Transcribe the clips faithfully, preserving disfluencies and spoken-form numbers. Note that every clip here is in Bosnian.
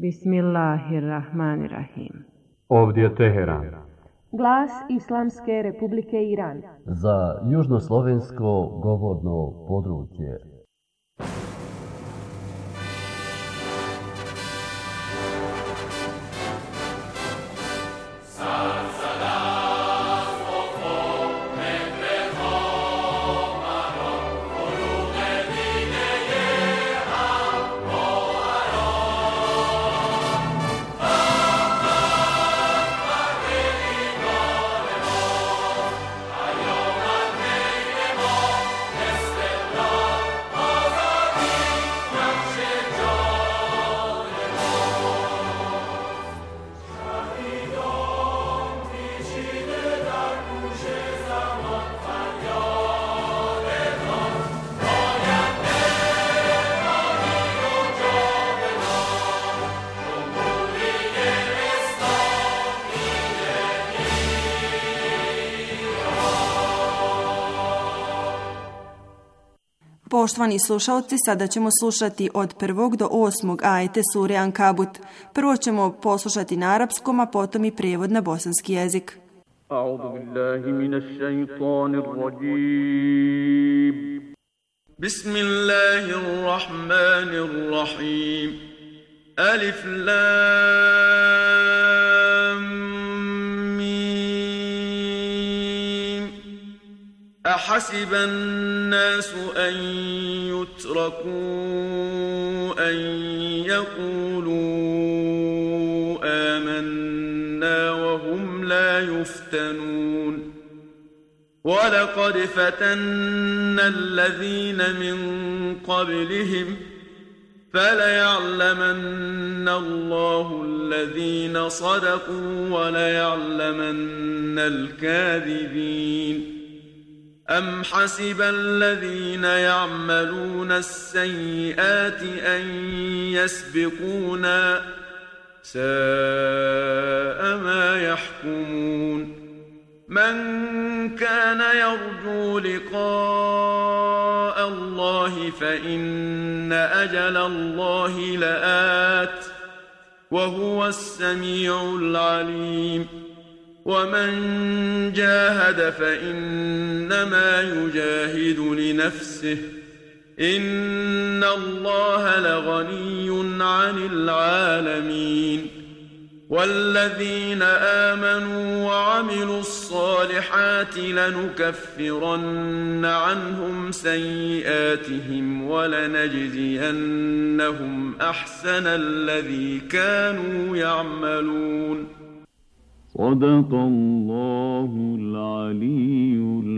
Bismillahirrahmanirrahim. Ovdje je Teheran. Glas Islamske Republike Iran. Za južnoslovensko govorno područje. Poštovani slušalci, sada ćemo slušati od prvog do osmog ajete sure Ankabut. Prvo ćemo poslušati na arapskom, a potom i prijevod na bosanski jezik. A'udhu billahi minash shaitanir rajim. Bismillahirrahmanirrahim. Alif lam أحسب الناس أن يتركوا أن يقولوا آمنا وهم لا يفتنون ولقد فتنا الذين من قبلهم فليعلمن الله الذين صدقوا وليعلمن الكاذبين أم حسب الذين يعملون السيئات أن يسبقونا ساء ما يحكمون من كان يرجو لقاء الله فإن أجل الله لآت وهو السميع العليم ومن جاهد فإنما يجاهد لنفسه إن الله لغني عن العالمين والذين آمنوا وعملوا الصالحات لنكفرن عنهم سيئاتهم ولنجزينهم أحسن الذي كانوا يعملون صدق الله العلي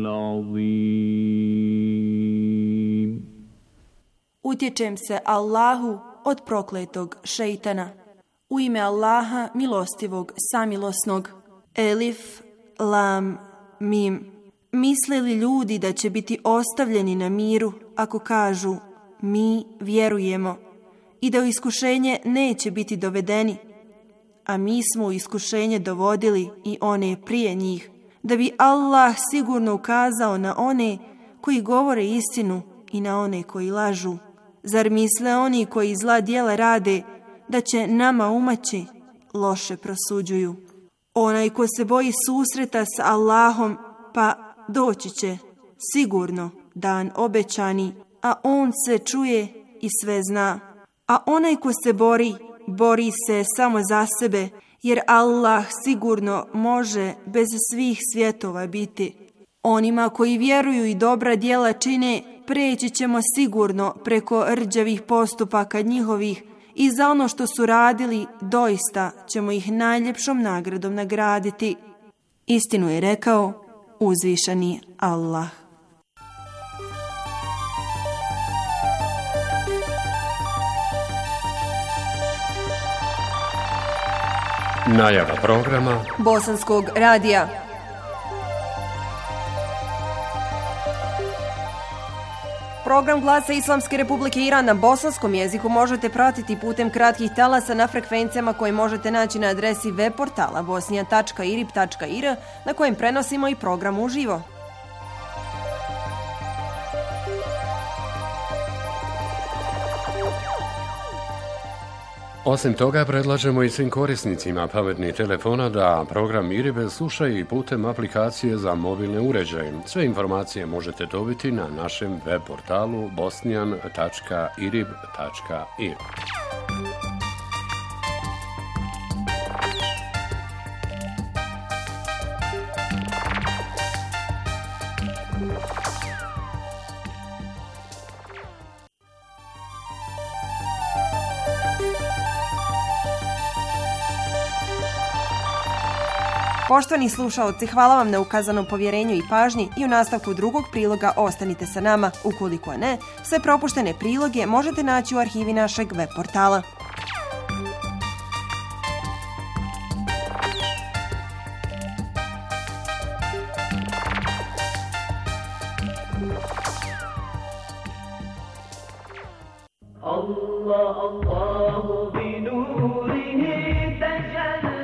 العظيم. Utječem se Allahu od prokletog šejtana. U ime Allaha milostivog samilosnog. Elif, lam, mim. Misle li ljudi da će biti ostavljeni na miru ako kažu mi vjerujemo i da u iskušenje neće biti dovedeni? A mi smo u iskušenje dovodili i one prije njih, da bi Allah sigurno ukazao na one koji govore istinu i na one koji lažu. Zar misle oni koji zla djela rade da će nama umaći? Loše prosuđuju. Onaj ko se boji susreta s Allahom, pa doći će sigurno dan obećani, a on se čuje i sve zna. A onaj ko se bori, bori se samo za sebe, jer Allah sigurno može bez svih svjetova biti. Onima koji vjeruju i dobra djela čine, preći ćemo sigurno preko rđavih postupaka njihovih i za ono što su radili doista ćemo ih najljepšom nagradom nagraditi. Istinu je rekao uzvišeni Allah. Najava programa Bosanskog radija. Program Glasa Islamske Republike Iran na bosanskom jeziku možete pratiti putem kratkih talasa na frekvencijama koje možete naći na adresi web portala bosnija tačka irib tačka ir na kojem prenosimo i program uživo. Osim toga, predlažemo i svim korisnicima pametnih telefona da program Iribe slušaju i putem aplikacije za mobilne uređaje. Sve informacije možete dobiti na našem web portalu bosnijan tačka irib tačka ir. Poštovani slušaoci, hvala vam na ukazanom povjerenju i pažnji i u nastavku drugog priloga ostanite sa nama. Ukoliko ne, sve propuštene priloge možete naći u arhivi našeg web portala. Allah, Allahu bi nurihi tajalla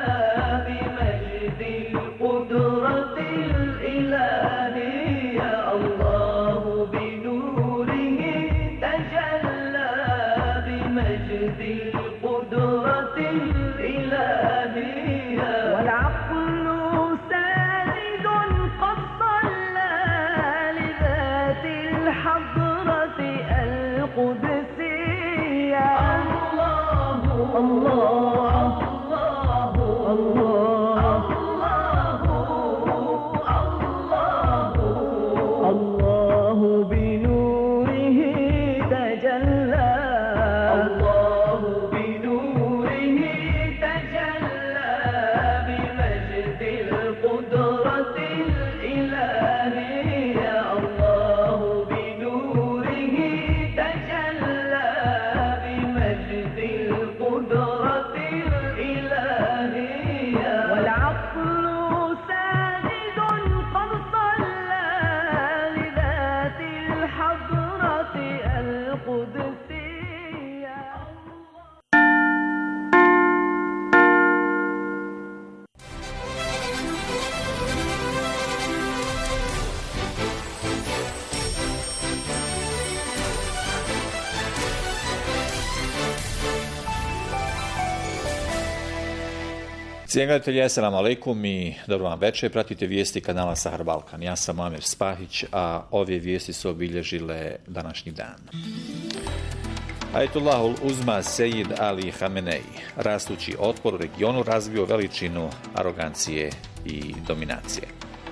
Cijenjeni gledatelji, assalamu alaikum i dobro vam večer. Pratite vijesti kanala Sahar Balkan. Ja sam Amir Spahić, a ove vijesti su obilježile današnji dan. Ajatullahul Uzma Sejid Ali Hamenei, rastući otpor u regionu, razvio veličinu arogancije i dominacije.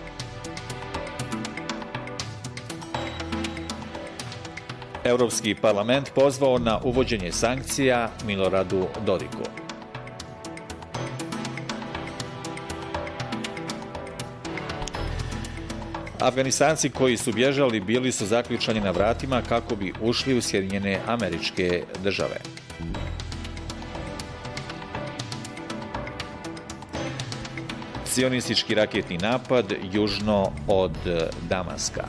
Europski parlament pozvao na uvođenje sankcija Miloradu Dodiku. Afganistanci koji su bježali bili su zaključani na vratima kako bi ušli u Sjedinjene Američke Države. Sionistički raketni napad južno od Damaska.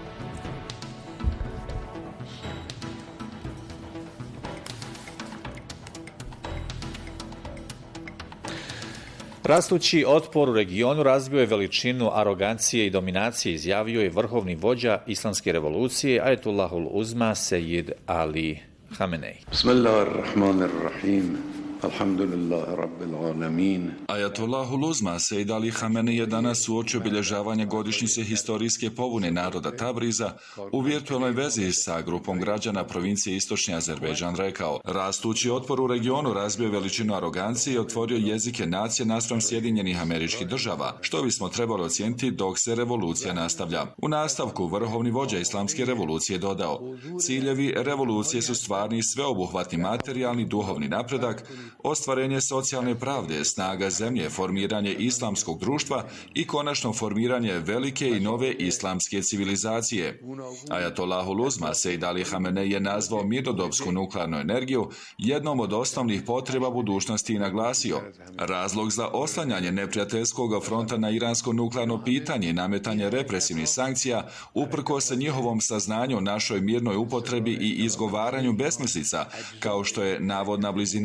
Rastući otpor u regionu razvio je veličinu arogancije i dominacije, izjavio je vrhovni vođa islamske revolucije Ajatullahul Uzma Sejid Ali Hamenei. Bismillahirrahmanirrahim. Alhamdulillahi rabbil alamin. Ajatullahul Uzma Sejid Ali Hamenei je danas uoči obilježavanja godišnjice historijske pobune naroda Tabriza u virtualnoj vezi sa grupom građana provincije Istočni Azerbejdžan rekao: rastući otpor u regionu razbio veličinu arogancije i otvorio jezike nacije naspram Sjedinjenih Američkih Država, što bismo trebali ocijeniti dok se revolucija nastavlja. U nastavku vrhovni vođa islamske revolucije dodao: ciljevi revolucije su stvarni i sveobuhvatni materijalni duhovni napredak, ostvarenje socijalne pravde, snaga zemlje, formiranje islamskog društva i konačno formiranje velike i nove islamske civilizacije. Ajatollahul Uzma Sejid Ali Hamenei je nazvao mirnodopsku nuklearnu energiju jednom od osnovnih potreba budućnosti i naglasio: razlog za oslanjanje neprijateljskog fronta na iransko nuklearno pitanje i nametanje represivnih sankcija uprkos njihovom saznanju o našoj mirnoj upotrebi i izgovaranju besmislica, kao što je navodna blizina Irana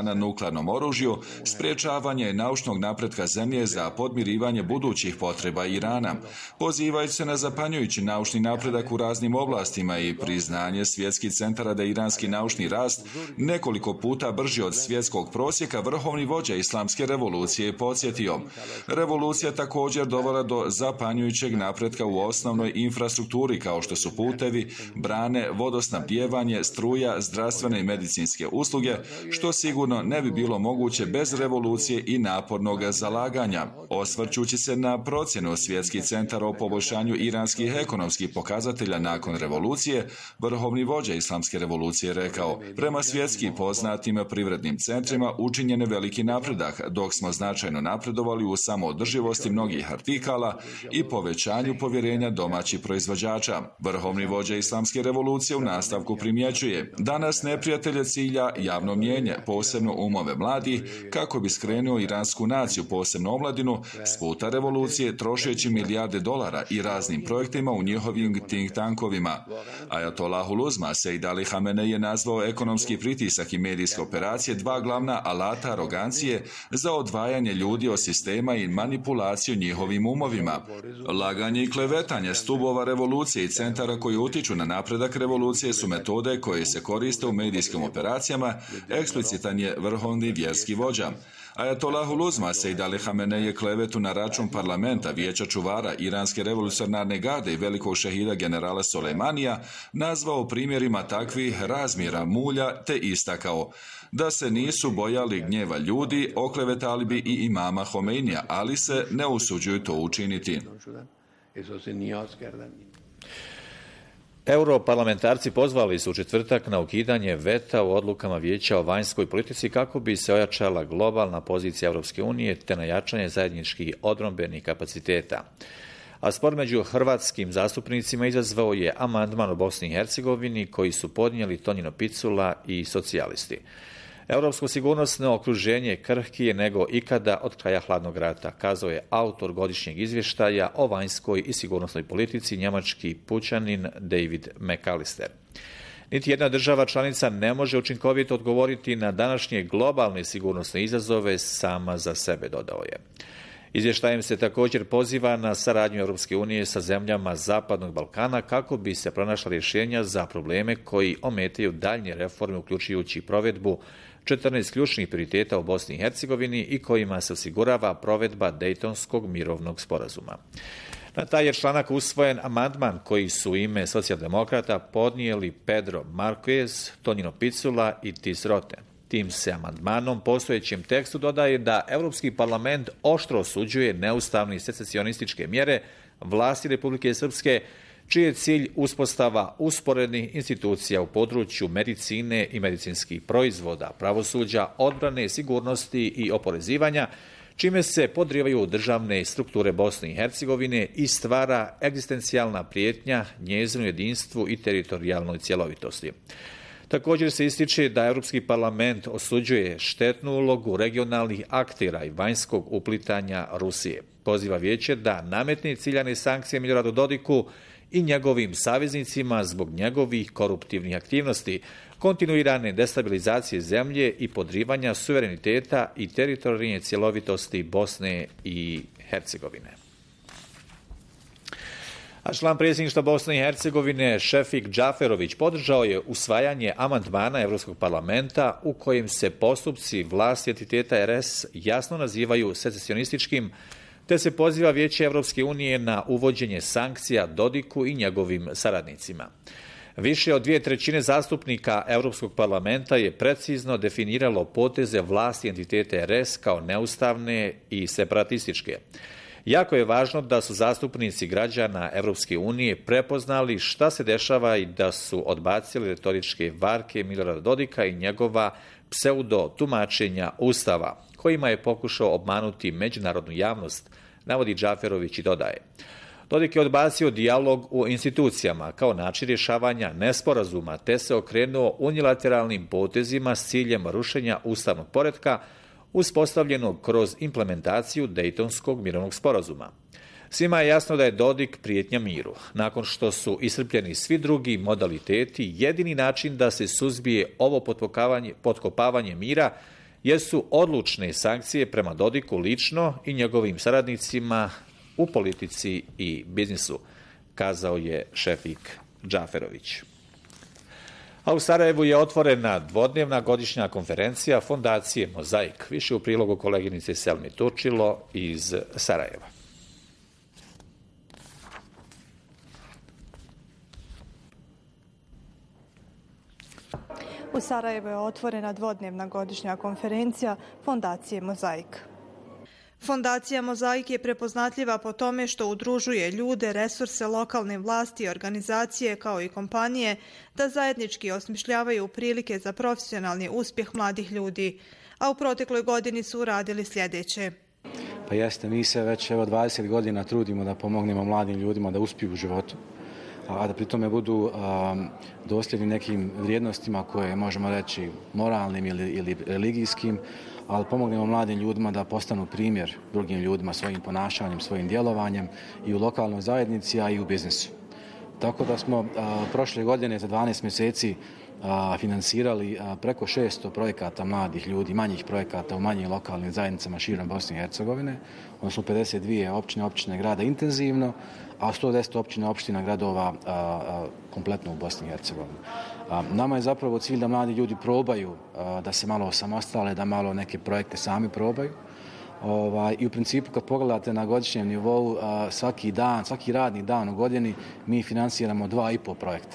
na nuklearnom oružju, sprječavanje naučnog napretka zemlje za podmirivanje budućih potreba Irana. Pozivajući se na zapanjujući naučni napredak u raznim oblastima i priznanje svjetskih centara da je iranski naučni rast nekoliko puta brži od svjetskog prosjeka, vrhovni vođa islamske revolucije je podsjetio. Revolucija također dovela do zapanjujućeg napretka u osnovnoj infrastrukturi kao što su putevi, brane, vodosnabdijevanje, struja, zdravstvene i medicinske usluge, što sigurno ne bi bilo moguće bez revolucije i napornog zalaganja. Osvrćući se na procjenu svjetskih centara o poboljšanju iranskih ekonomskih pokazatelja nakon revolucije, vrhovni vođa islamske revolucije rekao: prema svjetski poznatim privrednim centrima učinjen je veliki napredak, dok smo značajno napredovali u samoodrživosti mnogih artikala i povećanju povjerenja domaćih proizvođača. Vrhovni vođa islamske revolucije u nastavku primjećuje: danas neprijatelje cilja javno mnijenje, posebno umove mladih, kako bi skrenuo iransku naciju, posebno omladinu, s puta revolucije, trošeći milijarde dolara i raznim projektima u njihovim think tankovima. Ajatollahul Uzma Sejid Ali Hamenej je nazvao ekonomski pritisak i medijske operacije dva glavna alata arogancije za odvajanje ljudi od sistema i manipulaciju njihovim umovima. Laganje i klevetanje stubova revolucije i centara koji utiču na napredak revolucije su metode koje se koriste u medijskim operacijama, eksplicitan je vrhovni vjerski vođa. Ajatollahul Uzma Sejid Ali Hamenej je klevetu na račun parlamenta, vijeća čuvara, iranske revolucionarne garde i velikog šehida generala Solejmanija nazvao primjerima takvih razmjera mulja te istakao da se nisu bojali gnjeva ljudi, oklevetali bi i imama Homeinija, ali se ne usuđuju to učiniti. Europarlamentarci pozvali su u četvrtak na ukidanje veta u odlukama Vijeća o vanjskoj politici kako bi se ojačala globalna pozicija Europske unije te na jačanje zajedničkih odbrambenih kapaciteta. A spor među hrvatskim zastupnicima izazvao je amandman u Bosni i Hercegovini koji su podnijeli Tonino Picula i socijalisti. Europsko sigurnosno okruženje krhkije nego ikada od kraja hladnog rata, kazao je autor godišnjeg izvještaja o vanjskoj i sigurnosnoj politici njemački pučanin David McAllister. Niti jedna država članica ne može učinkovito odgovoriti na današnje globalne sigurnosne izazove sama za sebe, dodao je. Izvještajem se također poziva na saradnju Europske unije sa zemljama Zapadnog Balkana kako bi se pronašla rješenja za probleme koji ometaju daljnje reforme, uključujući provedbu četrnaest ključnih prioriteta u Bosni i Hercegovini i kojima se osigurava provedba Dejtonskog mirovnog sporazuma. Na taj je članak usvojen amandman koji su u ime socijaldemokrata podnijeli Pedro Marquez, Tonino Picula i Tis Roten. Tim se amandmanom postojećem tekstu dodaje da Europski parlament oštro osuđuje neustavne i secesionističke mjere vlasti Republike Srpske, čiji je cilj uspostava usporednih institucija u području medicine i medicinskih proizvoda, pravosuđa, odbrane, sigurnosti i oporezivanja, čime se podrivaju državne strukture Bosne i Hercegovine i stvara egzistencijalna prijetnja njezinu jedinstvu i teritorijalnoj cjelovitosti. Također se ističe da Europski parlament osuđuje štetnu ulogu regionalnih aktera i vanjskog uplitanja Rusije. Poziva vijeće da nametne ciljane sankcije Miloradu Dodiku i njegovim saveznicima zbog njegovih koruptivnih aktivnosti, kontinuirane destabilizacije zemlje i podrivanja suvereniteta i teritorijalne cjelovitosti Bosne i Hercegovine. A član predsjedništva Bosne i Hercegovine Šefik Džaferović podržao je usvajanje amandmana Europskog parlamenta u kojem se postupci vlasti entiteta R S jasno nazivaju secesionističkim, te se poziva Vijeće Europske unije na uvođenje sankcija Dodiku i njegovim saradnicima. Više od dvije trećine zastupnika Europskog parlamenta je precizno definiralo poteze vlasti entiteta R S kao neustavne i separatističke. Jako je važno da su zastupnici građana Europske unije prepoznali šta se dešava i da su odbacili retoričke varke Milorada Dodika i njegova pseudo tumačenja Ustava, kojima je pokušao obmanuti međunarodnu javnost, navodi Džaferović i dodaje. Dodik je odbacio dijalog u institucijama kao način rješavanja nesporazuma, te se okrenuo unilateralnim potezima s ciljem rušenja ustavnog poretka uspostavljenog kroz implementaciju Dejtonskog mirovnog sporazuma. Svima je jasno da je Dodik prijetnja miru. Nakon što su iscrpljeni svi drugi modaliteti, jedini način da se suzbije ovo potkopavanje mira jesu odlučne sankcije prema Dodiku lično i njegovim saradnicima u politici i biznisu, kazao je Šefik Džaferović. A u Sarajevu je otvorena dvodnevna godišnja konferencija Fondacije Mozaik. Više u prilogu koleginice Selmi Turčilo iz Sarajeva. U Sarajevu je otvorena dvodnevna godišnja konferencija Fondacije Mozaik. Fondacija Mozaik je prepoznatljiva po tome što udružuje ljude, resurse, lokalne vlasti i organizacije kao i kompanije da zajednički osmišljavaju prilike za profesionalni uspjeh mladih ljudi, a u protekloj godini su uradili sljedeće. Pa jeste, mi se već evo dvadeset godina trudimo da pomognemo mladim ljudima da uspiju u životu, a da pritome budu um, dosljedni nekim vrijednostima koje možemo reći moralnim ili, ili religijskim, ali pomognemo mladim ljudima da postanu primjer drugim ljudima svojim ponašanjem, svojim djelovanjem i u lokalnoj zajednici, a i u biznisu. Tako da smo a, prošle godine za dvanaest mjeseci a, finansirali a, preko šesto projekata mladih ljudi, manjih projekata u manjim lokalnim zajednicama širom Bosne i Hercegovine, odnosno pedeset dvije općine, općine grada intenzivno, a sto deset općina, opština gradova a, a, kompletno u Bosni i Hercegovini. A, nama je zapravo cilj da mladi ljudi probaju a, da se malo osamostale, da malo neke projekte sami probaju. Ovaj, I u principu kad pogledate na godišnjem nivou a, svaki dan, svaki radni dan u godini mi finansiramo dva i po projekta.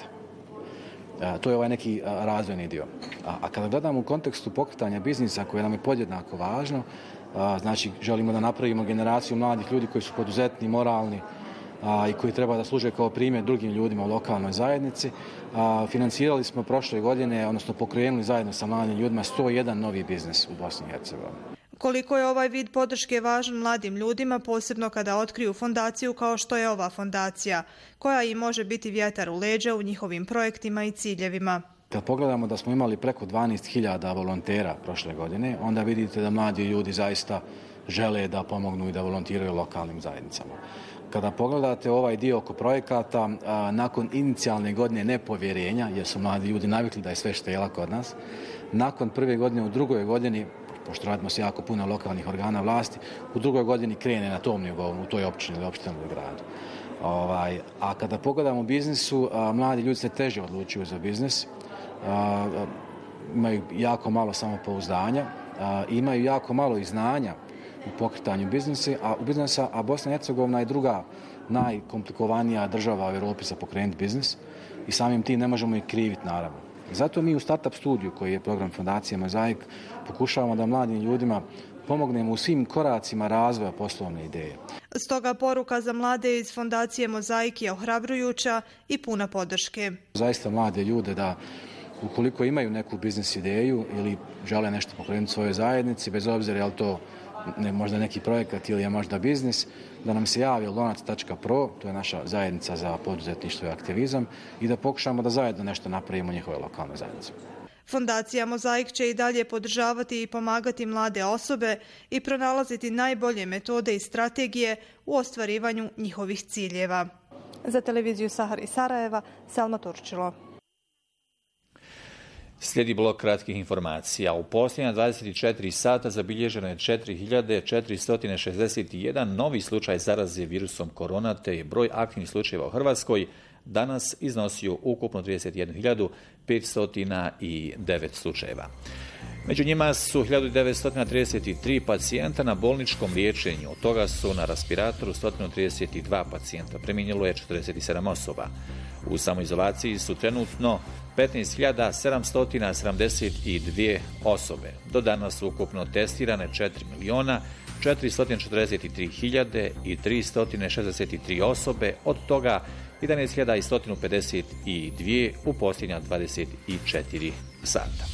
A, to je ovaj neki a, razvojni dio. A, a kada gledamo u kontekstu pokretanja biznisa koje nam je podjednako važno, a, znači želimo da napravimo generaciju mladih ljudi koji su poduzetni, moralni, a, i koji treba da služe kao primjer drugim ljudima u lokalnoj zajednici. A, financirali smo prošle godine, odnosno pokrenuli zajedno sa mladim ljudima sto jedan novi biznis u Bosni i Hercegovini. Koliko je ovaj vid podrške važan mladim ljudima, posebno kada otkriju fondaciju kao što je ova fondacija, koja im može biti vjetar u leđa u njihovim projektima i ciljevima. Kad pogledamo da smo imali preko dvanaest hiljada volontera prošle godine, onda vidite da mladi ljudi zaista žele da pomognu i da volontiraju lokalnim zajednicama. Kada pogledate ovaj dio oko projekata, a, nakon inicijalne godine nepovjerenja, jer su mladi ljudi navikli da je sve štela kod nas, nakon prve godine u drugoj godini, pošto radimo se jako puno lokalnih organa vlasti, u drugoj godini krene na tom nivou, u toj općini ili opštini ili gradu. Ovaj, a kada pogledamo u biznisu, a, mladi ljudi se teže odlučuju za biznis, a, a, imaju jako malo samopouzdanja, a, imaju jako malo i znanja u pokretanju biznisa, a u biznisa, a Bosna i Hercegovina je druga najkomplikovanija država u Europi za pokrenuti biznis i samim tim ne možemo ih kriviti naravno. Zato mi u Startup studiju, koji je program Fondacije Mozaik, pokušavamo da mladim ljudima pomognemo u svim koracima razvoja poslovne ideje. Stoga poruka za mlade iz Fondacije Mozaik je ohrabrujuća i puna podrške. Zaista mlade ljude da ukoliko imaju neku biznis ideju ili žele nešto pokrenuti svojoj zajednici, bez obzira je li to ne, možda neki projekat ili je možda biznis, da nam se javi lonac tačka pro, to je naša zajednica za poduzetništvo i aktivizam, i da pokušamo da zajedno nešto napravimo njihove lokalne zajednice. Fondacija Mozaik će i dalje podržavati i pomagati mlade osobe i pronalaziti najbolje metode i strategije u ostvarivanju njihovih ciljeva. Za televiziju Sahar iz Sarajeva, Selma Turčilo. Slijedi blok kratkih informacija. U posljednja dvadeset četiri sata zabilježeno je četiri hiljade četiristo šezdeset jedan novi slučaj zaraze virusom korona, te je broj aktivnih slučajeva u Hrvatskoj danas iznosio ukupno trideset jednu hiljadu petsto devet slučajeva. Među njima su hiljadu devetsto trideset tri pacijenta na bolničkom liječenju, od toga su na respiratoru sto trideset dva pacijenta, preminjelo je četrdeset sedam osoba. U samoizolaciji su trenutno petnaest hiljada sedamsto sedamdeset dvije osobe. Do danas su ukupno testirane četiri milijuna četiristo četrdeset tri hiljade tristo šezdeset tri osobe, od toga jedanaest hiljada sto pedeset dvije u posljednja dvadeset četiri sata.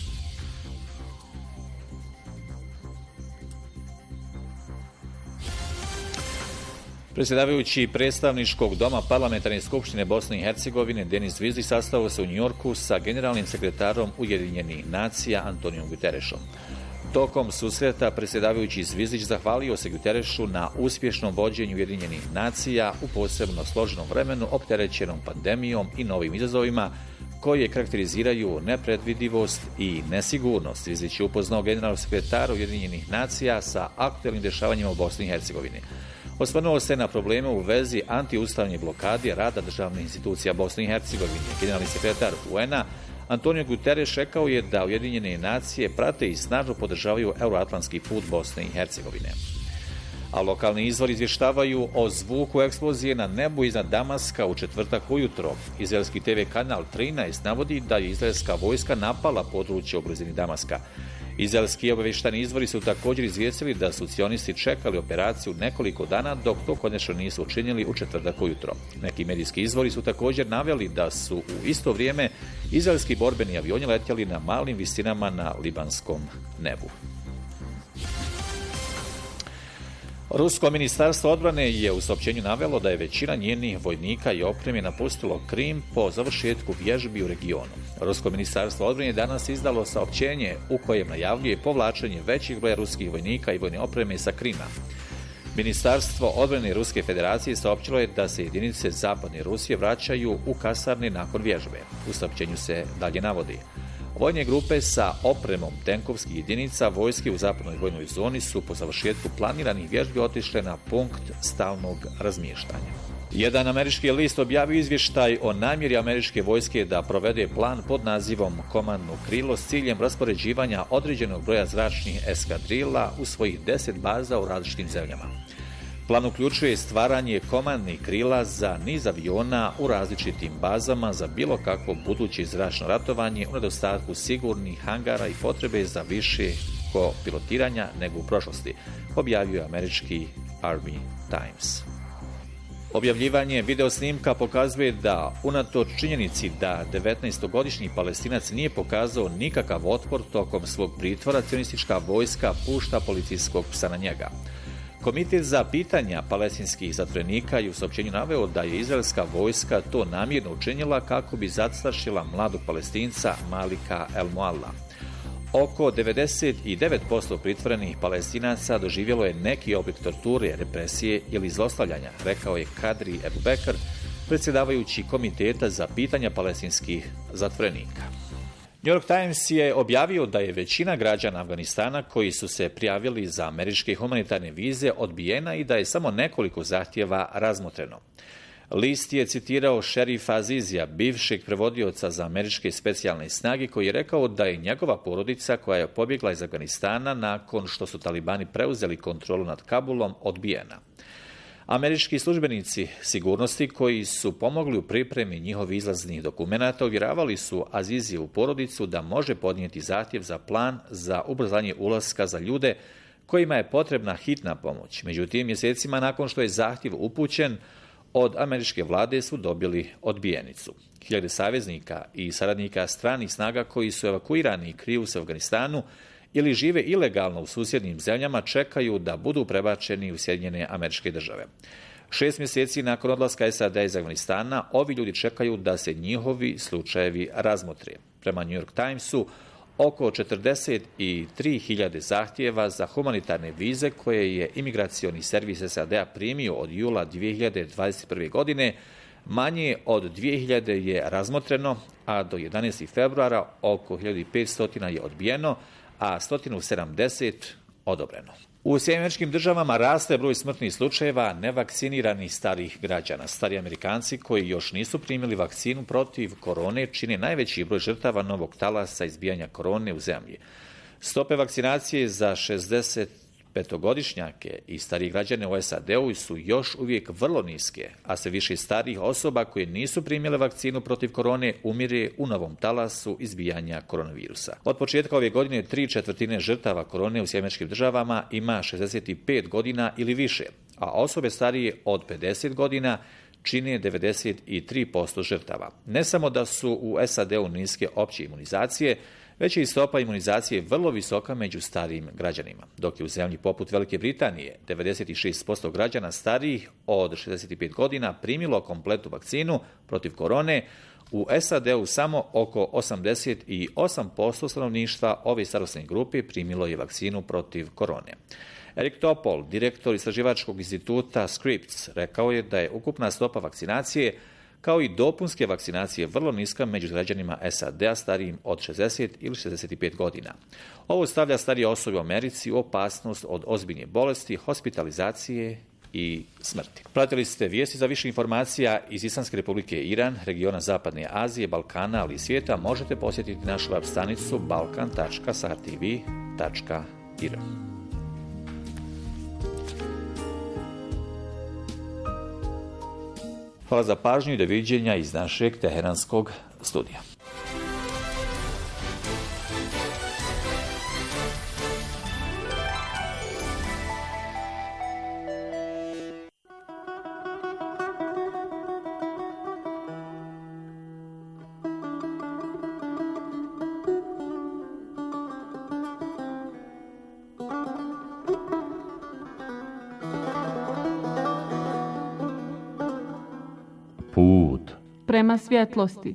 Predsjedavajući predstavničkog doma Parlamentarne skupštine Bosne i Hercegovine Denis Zvizdić sastao se u Njujorku sa generalnim sekretarom Ujedinjenih nacija Antonijom Guterešom. Tokom susreta predsjedavajući Zvizdić zahvalio se Guterešu na uspješnom vođenju Ujedinjenih nacija u posebno složenom vremenu opterećenom pandemijom i novim izazovima koje karakteriziraju nepredvidivost i nesigurnost. Rizić je upoznao generalnog sekretara Ujedinjenih nacija sa aktuelnim dešavanjima u Bosni i Hercegovini. Osvrnuo se na probleme u vezi antiustavne blokade rada državnih institucija Bosne i Hercegovine. Generalni sekretar U N A Antonio Guterres rekao je da Ujedinjene nacije prate i snažno podržavaju euroatlantski put Bosne i Hercegovine. A lokalni izvori izvještavaju o zvuku eksplozije na nebu iznad Damaska u četvrtak ujutro. Izraelski te ve kanal trinaest navodi da je izraelska vojska napala područje u blizini Damaska. Izraelski obavještajni izvori su također izvijestili da su cionisti čekali operaciju nekoliko dana, dok to konačno nisu učinili u četvrtak ujutro. Neki medijski izvori su također naveli da su u isto vrijeme izraelski borbeni avioni letjeli na malim visinama na libanskom nebu. Rusko ministarstvo odbrane je u saopćenju navelo da je većina njenih vojnika i opreme napustilo Krim po završetku vježbi u regionu. Rusko ministarstvo odbrane danas izdalo saopćenje u kojem najavljuje povlačenje većih broja ruskih vojnika i vojne opreme sa Krima. Ministarstvo odbrane Ruske federacije saopćilo je da se jedinice zapadne Rusije vraćaju u kasarne nakon vježbe. U saopćenju se dalje navodi: vojne grupe sa opremom tenkovskih jedinica vojske u zapadnoj vojnoj zoni su po završetku planiranih vježbi otišle na punkt stalnog razmještanja. Jedan američki list objavio izvještaj o namjeri američke vojske da provede plan pod nazivom Komandno krilo s ciljem raspoređivanja određenog broja zračnih eskadrila u svojih deset baza u različitim zemljama. Plan uključuje stvaranje komandnih krila za niz aviona u različitim bazama za bilo kakvo buduće zračno ratovanje u nedostatku sigurnih hangara i potrebe za više kopilotiranja nego u prošlosti, objavio američki Army Times. Objavljivanje videosnimka pokazuje da, unatoč činjenici da devetnaestogodišnji Palestinac nije pokazao nikakav otpor tokom svog pritvora, cionistička vojska pušta policijskog psa na njega. Komitet za pitanja palestinskih zatvorenika je u saopćenju naveo da je izraelska vojska to namjerno učinila kako bi zastrašila mladog Palestinca Malika El Mualla. Oko devedeset devet posto pritvorenih Palestinaca doživjelo je neki oblik torture, represije ili zlostavljanja, rekao je Kadri Ebu Bekr, predsjedavajući Komiteta za pitanja palestinskih zatvorenika. New York Times je objavio da je većina građana Afganistana koji su se prijavili za američke humanitarne vize odbijena i da je samo nekoliko zahtjeva razmotreno. List je citirao šerifa Azizija, bivšeg prevodioca za američke specijalne snage, koji je rekao da je njegova porodica koja je pobjegla iz Afganistana nakon što su talibani preuzeli kontrolu nad Kabulom odbijena. Američki službenici sigurnosti koji su pomogli u pripremi njihovih izlaznih dokumenata uvjeravali su Azizijevu porodicu da može podnijeti zahtjev za plan za ubrzanje ulaska za ljude kojima je potrebna hitna pomoć. Međutim, mjesecima nakon što je zahtjev upućen, od američke vlade su dobili odbijenicu. Hiljade saveznika i saradnika stranih snaga koji su evakuirani i kriju se u Afganistanu ili žive ilegalno u susjednim zemljama čekaju da budu prebačeni u Sjedinjene Američke Države. Šest mjeseci nakon odlaska S A D iz Afganistana, ovi ljudi čekaju da se njihovi slučajevi razmotre. Prema New York Timesu, oko četrdeset tri hiljade zahtjeva za humanitarne vize koje je imigracioni servis S A D-a primio od jula dvije hiljade dvadeset prve. godine, manje od dvije hiljade je razmotreno, a do jedanaestog februara oko hiljadu petsto je odbijeno, a sto sedamdeset odobreno. U Sjedinjenim Američkim Državama raste broj smrtnih slučajeva nevakciniranih starih građana. Stari Amerikanci koji još nisu primili vakcinu protiv korone čine najveći broj žrtava novog talasa izbijanja korone u zemlji. Stope vakcinacije za šezdesetpetogodišnjake i starije građane u S A D-u su još uvijek vrlo niske, a sve više starih osoba koje nisu primile vakcinu protiv korone umire u novom talasu izbijanja koronavirusa. Od početka ove godine tri četvrtine žrtava korone u Sjedinjenim Američkim Državama ima šezdeset pet godina ili više, a osobe starije od pedeset godina čine devedeset tri posto žrtava. Ne samo da su u S A D-u niske opće imunizacije, već je i stopa imunizacije vrlo visoka među starijim građanima, dok je u zemlji poput Velike Britanije devedeset šest posto građana starijih od šezdeset pet godina primilo kompletnu vakcinu protiv korone. U S A D-u samo oko osamdeset osam posto stanovništva ove starosne grupe primilo je vakcinu protiv korone. Erik Topol, direktor istraživačkog instituta Scripps, rekao je da je ukupna stopa vakcinacije kao i dopunske vakcinacije vrlo niska među građanima S A D-a starijim od šezdeset ili šezdeset pet godina. Ovo stavlja starije osobe u Americi u opasnost od ozbiljne bolesti, hospitalizacije i smrti. Pratili ste vijesti. Za više informacija iz Islamske Republike Iran, regiona Zapadne Azije, Balkana, ali i svijeta možete posjetiti našu web stranicu balkan tačka sartv tačka ir. Hvala za pažnju i doviđenja iz našeg teheranskog studija. Put prema svjetlosti.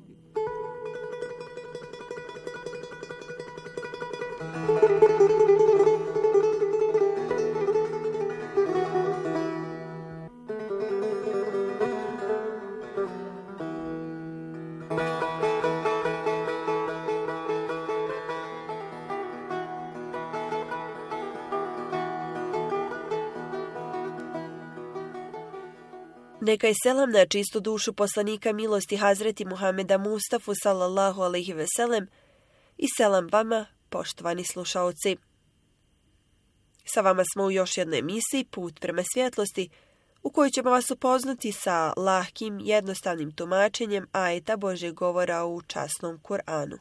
Neka je selam na čistu dušu poslanika milosti Hazreti Muhameda Mustafu sallallahu alejhi ve sellem i selam vama, poštovani slušaoci. Sa vama smo u još jednoj emisiji Put prema svjetlosti, u kojoj ćemo vas upoznati sa lahkim, jednostavnim tumačenjem ajeta Božjeg govora u časnom Kur'anu.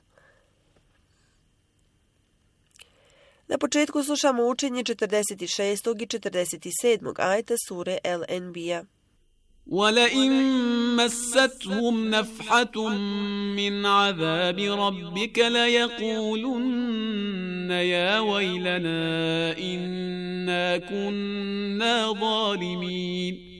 Na početku slušamo učenje četrdeset šestog i četrdeset sedmog ajeta sure El-Enbija. وَلَئِن مَسَّتْهُمْ نَفْحَةٌ مِّنْ عَذَابِ رَبِّكَ لَيَقُولُنَّ يَا وَيْلَنَا إِنَّا كُنَّا ظَالِمِينَ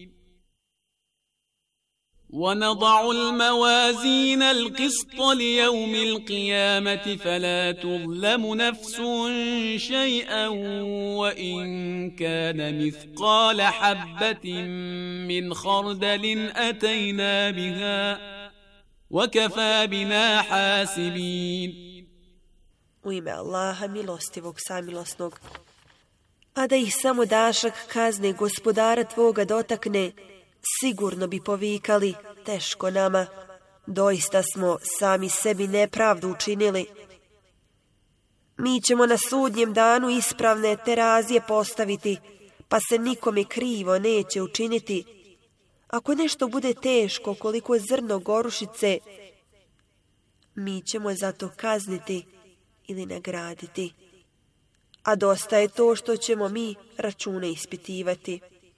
وَنَضَعُ الْمَوَازِينَ الْقِسْطَ لِيَوْمِ الْقِيَامَةِ فَلَا تُظْلَمُ نَفْسٌ شَيْئًا وَإِنْ كَانَ مِثْقَالَ حَبَّةٍ مِّنْ خَرْدَلٍ أَتَيْنَا بِهَا وَكَفَى بِنَا حَاسِبِينَ. U ime Allaha milostivog samilosnog. A da ih samo dašak kazne gospodara tvoga dotakne, sigurno bi povikali, teško nama, doista smo sami sebi nepravdu učinili. Mi ćemo na sudnjem danu ispravne terazije postaviti, pa se nikome krivo neće učiniti. Ako nešto bude teško koliko zrno gorušice, mi ćemo zato kazniti ili nagraditi. A dosta je to što ćemo mi račune ispitivati.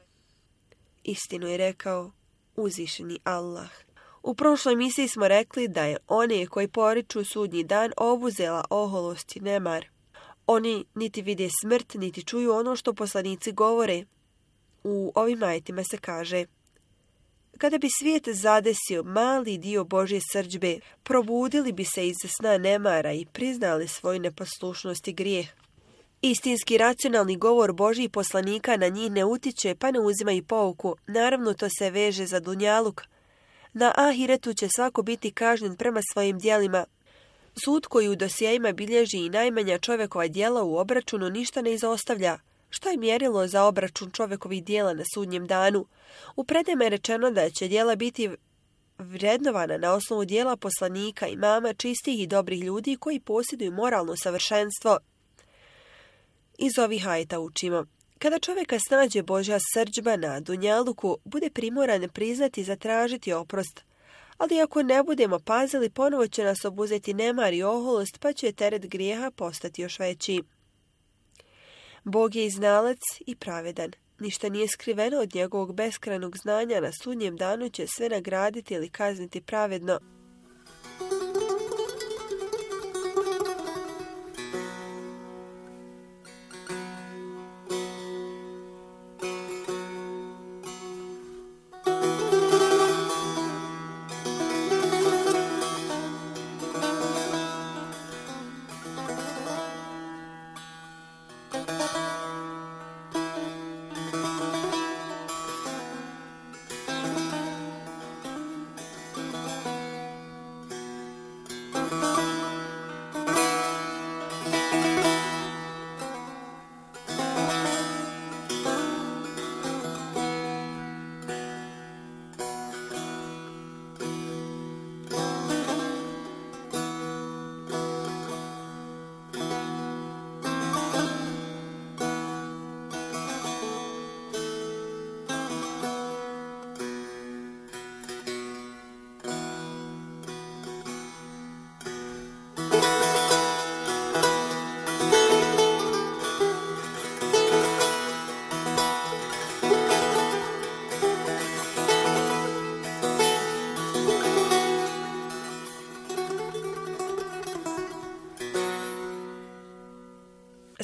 Istinu je rekao uzvišeni Allah. U prošloj emisiji smo rekli da je one koji poriču sudnji dan obuzela oholost i nemar. Oni niti vide smrt, niti čuju ono što poslanici govore. U ovim ajetima se kaže: kada bi svijet zadesio mali dio Božje srdžbe, probudili bi se iz sna nemara i priznali svoju neposlušnost i grijeh. Istinski racionalni govor Božjih poslanika na njih ne utiče, pa ne uzima i pouku. Naravno, to se veže za dunjaluk. Na ahiretu će svako biti kažnjen prema svojim djelima. Sud koji u dosjejima bilježi i najmanja čovjekova djela u obračunu ništa ne izostavlja. Što je mjerilo za obračun čovjekovih djela na sudnjem danu? U predajama je rečeno da će djela biti vrednovana na osnovu djela poslanika, imama, čistih i dobrih ljudi koji posjeduju moralno savršenstvo. Iz ovih ajeta učimo: kada čovjeka snađe Božja srdžba na dunjaluku, bude primoran priznati i zatražiti oprost. Ali ako ne budemo pazili, ponovo će nas obuzeti nemar i oholost, pa će teret grijeha postati još veći. Bog je i znalac i pravedan. Ništa nije skriveno od njegovog beskrajnog znanja. Na sudnjem danu će sve nagraditi ili kazniti pravedno.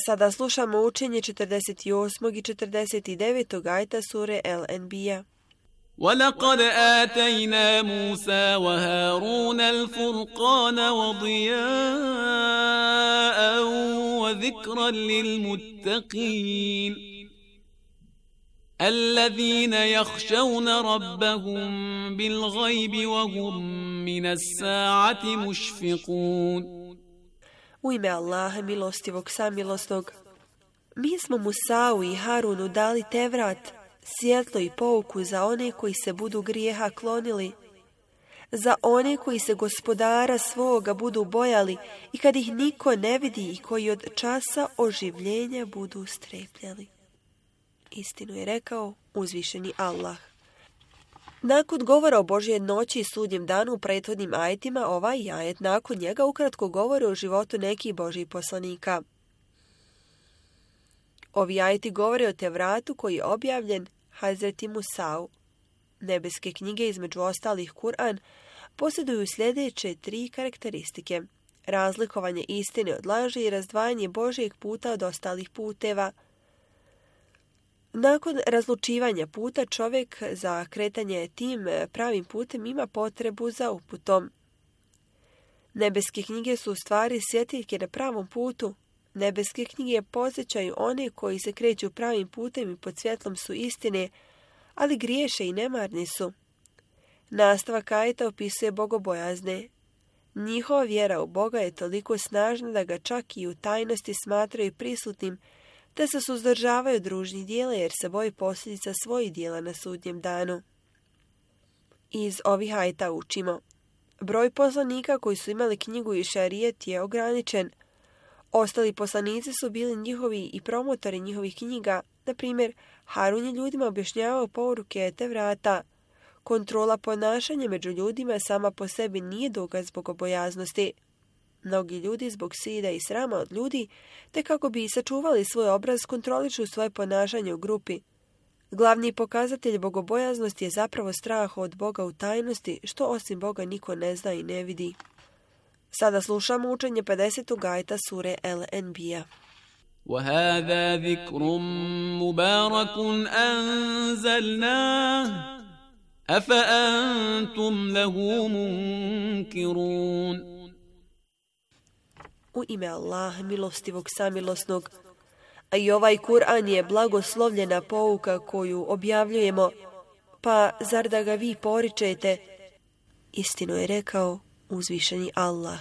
Sada slušamo učenje četrdeset osmog i četrdeset devetog ajeta sure El-Enbija. وَلَقَدْ آتَيْنَا مُوسَى وَهَارُونَ الْفُرْقَانَ وَضِيَاءً وَذِكْرًا لِلْمُتَّقِينَ الَّذِينَ يَخْشَوْنَ رَبَّهُمْ بِالْغَيْبِ وَهُمْ مِنَ السَّاعَةِ مُشْفِقُونَ. U ime Allaha, milostivog, samilosnog, mi smo Musau i Harunu dali Tevrat, svjetlo i pouku za one koji se budu grijeha klonili, za one koji se gospodara svoga budu bojali i kad ih niko ne vidi i koji od časa oživljenja budu strepljali. Istinu je rekao uzvišeni Allah. Nakon govora o Božjoj jednoći i sudnjem danu u prethodnim ajetima, ovaj ajet nakon njega ukratko govori o životu nekih Božjih poslanika. Ovi ajeti govore o Tevratu koji je objavljen Hazreti Musau. Nebeske knjige, između ostalih Kur'an, posjeduju sljedeće tri karakteristike: razlikovanje istine od laži i razdvajanje Božjeg puta od ostalih puteva. Nakon razlučivanja puta, čovjek za kretanje tim pravim putem ima potrebu za uputom. Nebeske knjige su u stvari svjetiljke na pravom putu. Nebeske knjige podsjećaju one koji se kreću pravim putem i pod svjetlom su istine, ali griješe i nemarni su. Nastavak ajeta opisuje bogobojazne. Njihova vjera u Boga je toliko snažna da ga čak i u tajnosti smatraju prisutnim, te se suzdržavaju od ružnih dijela jer se boje posljedica svojih dijela na sudnjem danu. Iz ovih ajeta učimo: broj poslanika koji su imali knjigu i šarijet je ograničen. Ostali poslanici su bili njihovi i promotori njihovih knjiga. Na primjer, Harun je ljudima objašnjavao poruke Tevrata. Kontrola ponašanja među ljudima sama po sebi nije dokaz bogobojaznosti. Mnogi ljudi zbog sida i srama od ljudi, te kako bi sačuvali svoj obraz, kontrolišu svoje ponašanje u grupi. Glavni pokazatelj bogobojaznosti je zapravo strah od Boga u tajnosti, što osim Boga niko ne zna i ne vidi. Sada slušamo učenje pedesetog ajeta sure El-Enbija. وَهَذَا ذِكْرٌ مُبَارَكٌ أَنزَلْنَاهُ أَفَأَنْتُمْ لَهُ مُنْكِرُونَ. U ime Allaha, milostivog, samilosnog, a i ovaj Kur'an je blagoslovljena pouka koju objavljujemo, pa zar da ga vi poričete? Istinu je rekao uzvišeni Allah.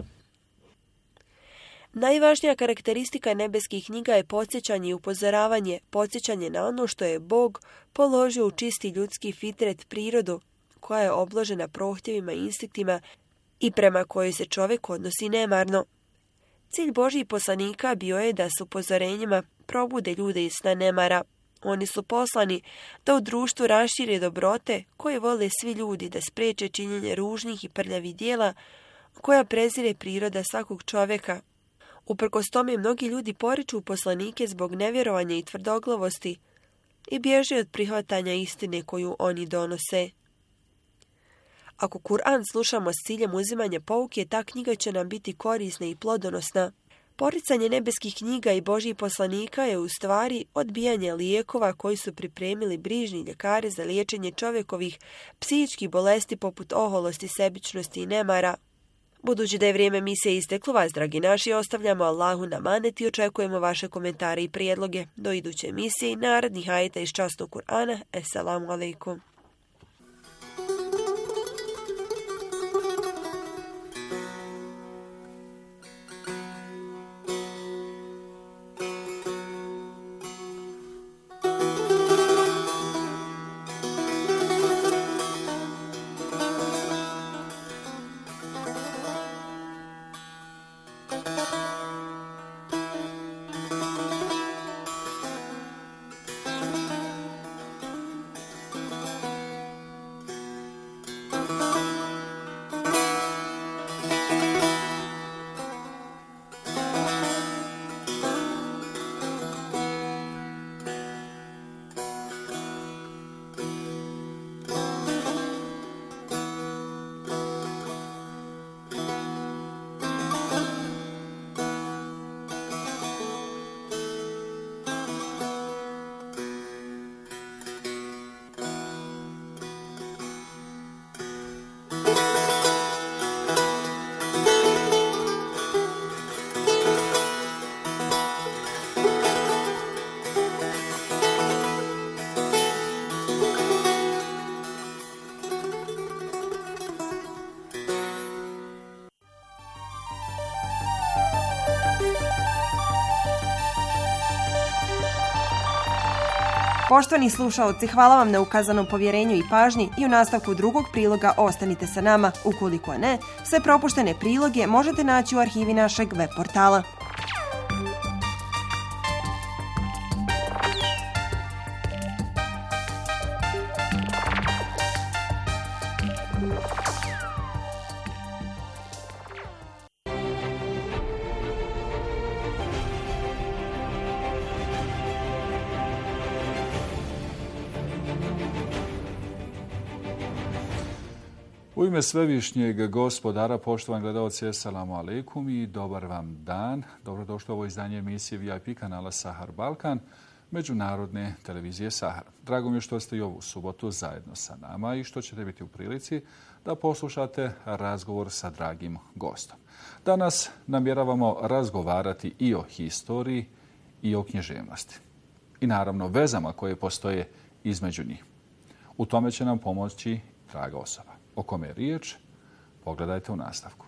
Najvažnija karakteristika nebeskih knjiga je podsjećanje i upozoravanje, podsjećanje na ono što je Bog položio u čisti ljudski fitret, prirodu, koja je obložena prohtjevima i instinktima i prema kojoj se čovjek odnosi nemarno. Cilj Božjih poslanika bio je da s upozorenjima probude ljude iz sna nemara. Oni su poslani da u društvu rašire dobrote koje vole svi ljudi, da spriječe činjenje ružnih i prljavih dijela koja prezire priroda svakog čovjeka. Uprkos tome, mnogi ljudi poriču poslanike zbog nevjerovanja i tvrdoglavosti i bježe od prihvatanja istine koju oni donose. Ako Kur'an slušamo s ciljem uzimanja pouke, ta knjiga će nam biti korisna i plodonosna. Poricanje nebeskih knjiga i Božjih poslanika je u stvari odbijanje lijekova koji su pripremili brižni ljekari za liječenje čovjekovih psihičkih bolesti poput oholosti, sebičnosti i nemara. Budući da je vrijeme emisije isteklo, vas, dragi naši, ostavljamo Allahu na manet i očekujemo vaše komentare i prijedloge. Do iduće emisije i narednih ajeta iz časnog Kur'ana. Esselamu alaikum. Poštovani slušaoci, hvala vam na ukazanom povjerenju i pažnji i u nastavku drugog priloga ostanite sa nama. Ukoliko ne, sve propuštene priloge možete naći u arhivi našeg web portala. U ime svevišnjeg gospodara, poštovani gledalci, assalamu alaikum i dobar vam dan. Dobrodošli u ovo izdanje emisije V I P kanala Sahar Balkan, međunarodne televizije Sahar. Drago mi je što ste i ovu subotu zajedno sa nama i što ćete biti u prilici da poslušate razgovor sa dragim gostom. Danas namjeravamo razgovarati i o historiji i o književnosti. I naravno vezama koje postoje između njih. U tome će nam pomoći draga osoba. O kome je riječ, pogledajte u nastavku.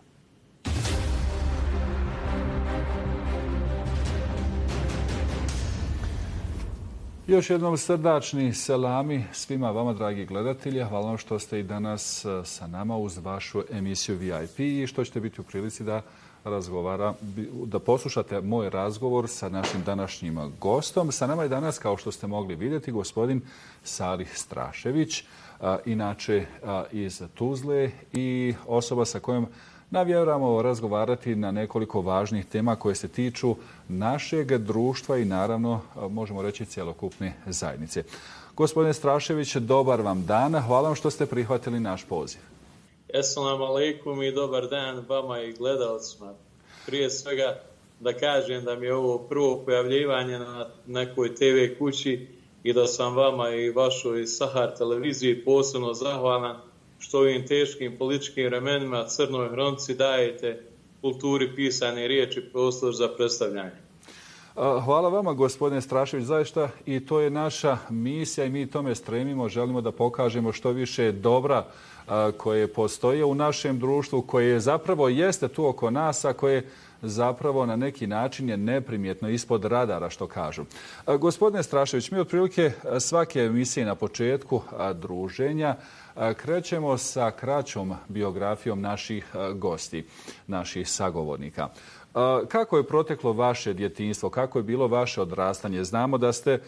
Još jednom srdačni selami svima vama, dragi gledatelji. Hvala vam što ste i danas sa nama uz vašu emisiju V I P i što ćete biti u prilici da razgovara, da poslušate moj razgovor sa našim današnjim gostom. Sa nama je danas, kao što ste mogli vidjeti, gospodin Salih Strašević, inače iz Tuzle i osoba sa kojom namjeravamo razgovarati na nekoliko važnih tema koje se tiču našeg društva i naravno možemo reći cjelokupne zajednice. Gospodine Strašević, dobar vam dan. Hvala vam što ste prihvatili naš poziv. Assalamu alaikum i dobar dan vama i gledalcima. Prije svega da kažem da mi je ovo prvo pojavljivanje na nekoj te ve kući i da sam vama i vašoj Sahar televiziji posebno zahvalan što ovim teškim političkim vremenima Crnoj Hronici dajete kulturi pisane riječi prostor za predstavljanje. Hvala vama, gospodine Strašević, zaista i to je naša misija i mi tome stremimo. Želimo da pokažemo što više dobra koje postoje u našem društvu, koje zapravo jeste tu oko nas, a koje zapravo na neki način je neprimjetno ispod radara, što kažu. Gospodine Strašević, mi otprilike svake emisije na početku druženja krećemo sa kraćom biografijom naših gosti, naših sagovornika. Kako je proteklo vaše djetinjstvo? Kako je bilo vaše odrastanje? Znamo da ste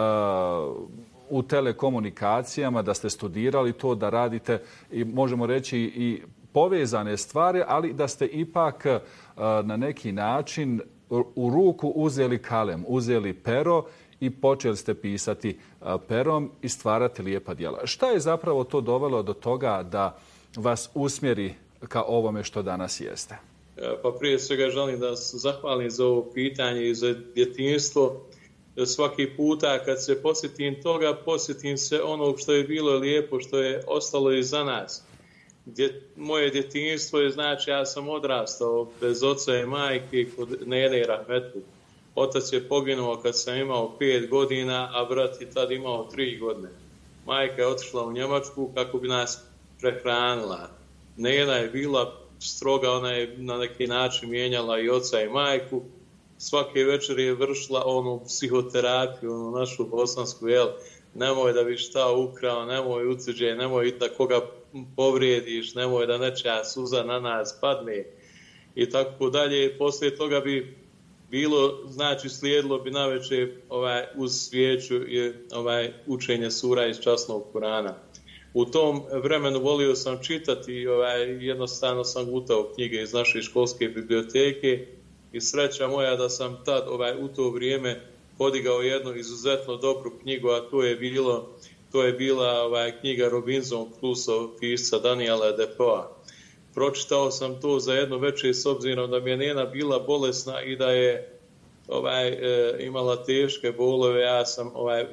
u telekomunikacijama, da ste studirali to, da radite i možemo reći i povezane stvari, ali da ste ipak na neki način u ruku uzeli kalem, uzeli pero i počeli ste pisati perom i stvarati lijepa djela. Šta je zapravo to dovelo do toga da vas usmjeri ka ovome što danas jeste? Pa prije svega želim da se zahvalim za ovo pitanje i za djetinjstvo. Svaki puta kad se posjetim toga, posjetim se onog što je bilo lijepo, što je ostalo iza nas. Dje, moje djetinjstvo je, znači, ja sam odrastao bez oca i majke kod Nene Rahmetli. Otac je poginuo kad sam imao pet godina, a brat je tad imao tri godine. Majka je otišla u Njemačku kako bi nas prehranila. Nena je bila stroga, ona je na neki način mijenjala i oca i majku. Svake večer je vršila onu psihoterapiju, onu našu bosansku, jel, nemoj da bi šta ukrao, nemoj utuđe, nemoj da koga povrijediš, nemoj da nečija suza na nas padne i tako dalje. Poslije toga bi bilo, znači slijedilo bi navečer ovaj, uz svijeću i ovaj, učenje sura iz časnog Kurana. U tom vremenu volio sam čitati, ovaj, jednostavno sam gutao knjige iz naše školske biblioteke i sreća moja da sam tad ovaj, u to vrijeme podigao jednu izuzetno dobru knjigu, a to je bilo to je bila ovaj, knjiga Robinson Crusoe pisca Daniela Defoea. Pročitao sam to za jedno večer s obzirom da mi je Nena bila bolesna i da je ovaj, e, imala teške bolove. Ja sam ovaj,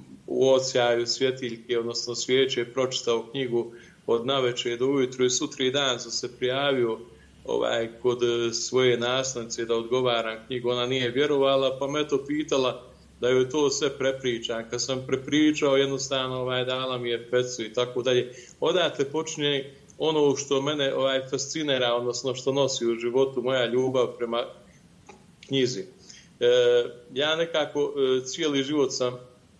u odsjaju svjetiljke, odnosno svijeće, pročitao knjigu od navečer do ujutru i sutri dan sam se prijavio ovaj, kod svoje nastavnice da odgovaram knjigu. Ona nije vjerovala, pa me to pitala da joj to sve prepričam. Kad sam prepričao, jednostavno ovaj, dala mi je pecu i tako dalje. Odatle počinje ono što mene ovaj, fascinira, odnosno što nosi u životu, moja ljubav prema knjizi. E, ja nekako e, cijeli život sam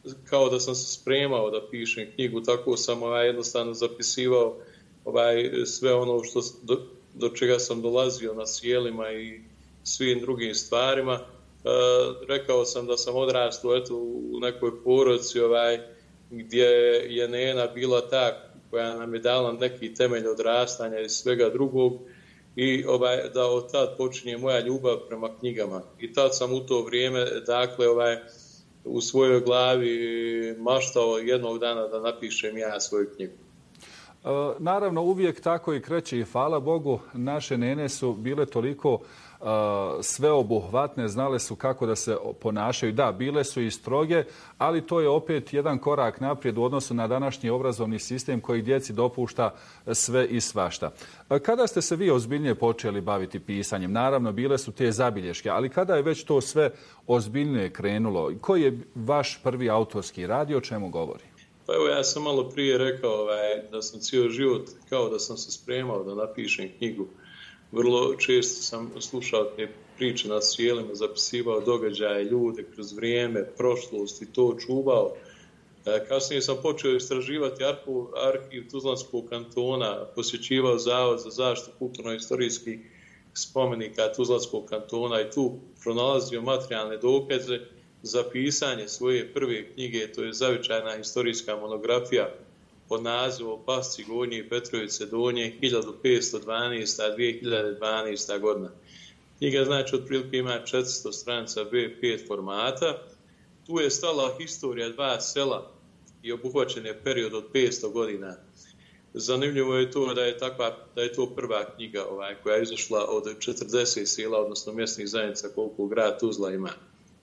kao da sam se spremao da pišem knjigu, tako sam ovaj, jednostavno zapisivao ovaj, sve ono što, do, do čega sam dolazio na sjelima i svim drugim stvarima. E, rekao sam da sam odrastao eto, u nekoj porodici ovaj, gdje je nena bila ta koja nam je dala neki temelj odrastanja i svega drugog i ovaj, da od tad počinje moja ljubav prema knjigama. I tad sam u to vrijeme, dakle, ovaj, u svojoj glavi maštao jednog dana da napišem ja svoju knjigu. E, naravno, uvijek tako i kreće i hvala Bogu, naše nene su bile toliko uh, sveobuhvatne, znale su kako da se ponašaju. Da, bile su i stroge, ali to je opet jedan korak naprijed u odnosu na današnji obrazovni sistem koji djeci dopušta sve i svašta. Kada ste se vi ozbiljnije počeli baviti pisanjem? Naravno, bile su te zabilješke, ali kada je već to sve ozbiljnije krenulo? Koji je vaš prvi autorski rad i o čemu govori? Pa evo, ja sam malo prije rekao ovaj, da sam cijel život kao da sam se spremao da napišem knjigu. Vrlo često sam slušao te priče na sjelima, zapisivao događaje, ljude kroz vrijeme, prošlost i to čuvao. Kasnije sam počeo istraživati arhiv, arhiv Tuzlanskog kantona, posjećivao Zavod za zaštitu kulturno-istorijskih spomenika Tuzlanskog kantona i tu pronalazio materijalne dokaze za pisanje svoje prve knjige, to je zavičajna historijska monografija pod nazivom Pasci Gornje i Petrovice Donje hiljadu petsto dvanaesta do dvije hiljade dvanaeste. godina. Knjiga znači otprilike ima četiristo stranica B pet formata. Tu je stala historija dva sela i obuhvaćen je period od petsto godina. Zanimljivo je to da je, takva, da je to prva knjiga ovaj, koja je izašla od četrdeset sela, odnosno mjesnih zajednica koliko grad Tuzla ima.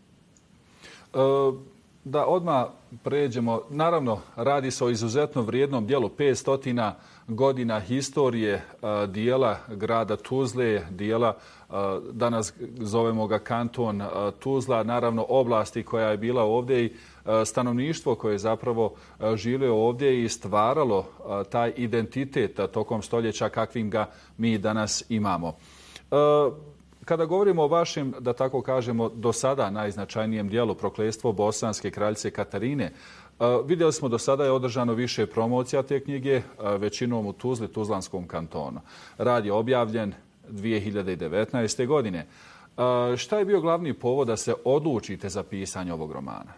Uh... Da odmah pređemo, naravno radi se o izuzetno vrijednom dijelu, petsto godina historije uh, dijela grada Tuzle, dijela, uh, danas zovemo ga kanton uh, Tuzla, naravno oblasti koja je bila ovdje i uh, stanovništvo koje je zapravo uh, živjelo ovdje i stvaralo uh, taj identitet uh, tokom stoljeća kakvim ga mi danas imamo. Uh, Kada govorimo o vašem, da tako kažemo, do sada najznačajnijem dijelu Prokletstvo bosanske kraljice Katarine, vidjeli smo do sada je održano više promocija te knjige, većinom u Tuzli, Tuzlanskom kantonu. Rad je objavljen dvije hiljade devetnaeste. godine. Šta je bio glavni povod da se odlučite za pisanje ovog romana?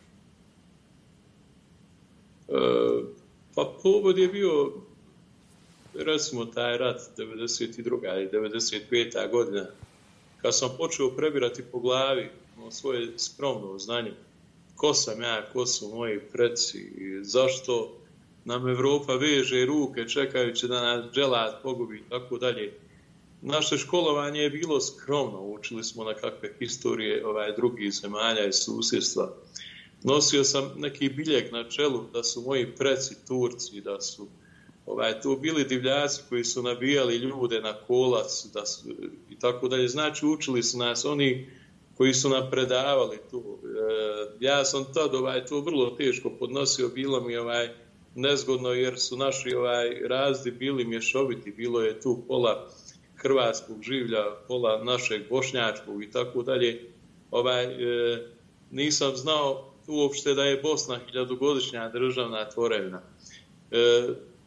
E, pa povod je bio, recimo, taj rat devedeset druga. i devedeset peta. godina. Kad sam počeo prebirati po glavi svoje skromno znanje, ko sam ja, ko su moji preci, zašto nam Evropa veže ruke čekajući da nas dželat pogubi i tako dalje. Naše školovanje je bilo skromno, učili smo na kakve historije ovaj, drugih zemalja i susjedstva. Nosio sam neki biljeg na čelu da su moji preci Turci, da su Ovaj, to bili divljaci koji su nabijali ljude na kolac da su, i tako dalje. Znači, učili su nas oni koji su nam predavali to. E, ja sam tad ovaj, to vrlo teško podnosio, bilo mi ovaj, nezgodno jer su naši ovaj, razdi bili mješoviti. Bilo je tu pola hrvatskog življa, pola našeg bošnjačkog i tako dalje. Ovaj, e, nisam znao uopšte da je Bosna hiljadugodišnja državna tvorevina. E,